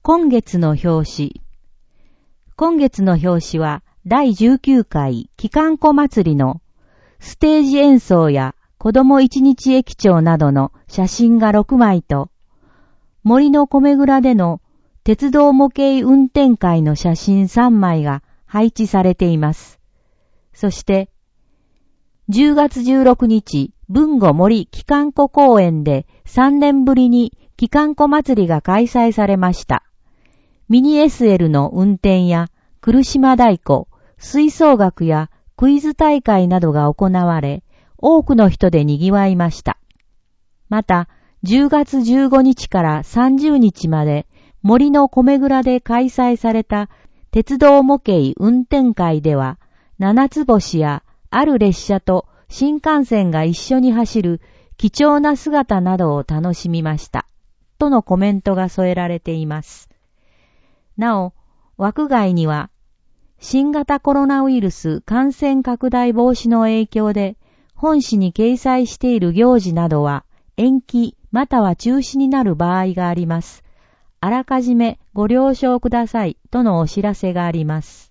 今月の表紙。今月の表紙は第19回きかんこ祭りのステージ演奏や子供一日駅長などの写真が6枚と、森の米蔵での鉄道模型運転会の写真3枚が配置されています。そして、10月16日、豊後森きかんこ公園で3年ぶりにきかんこ祭りが開催されました。ミニ SL の運転や来島太鼓、吹奏楽やクイズ大会などが行われ、多くの人で賑わいました。また、10月15日から30日まで森の米蔵で開催された鉄道模型運転会では、七つ星やある列車と新幹線が一緒に走る貴重な姿などを楽しみました。とのコメントが添えられています。なお、枠外には、新型コロナウイルス感染拡大防止の影響で、本誌に掲載している行事などは延期または中止になる場合があります。あらかじめご了承くださいとのお知らせがあります。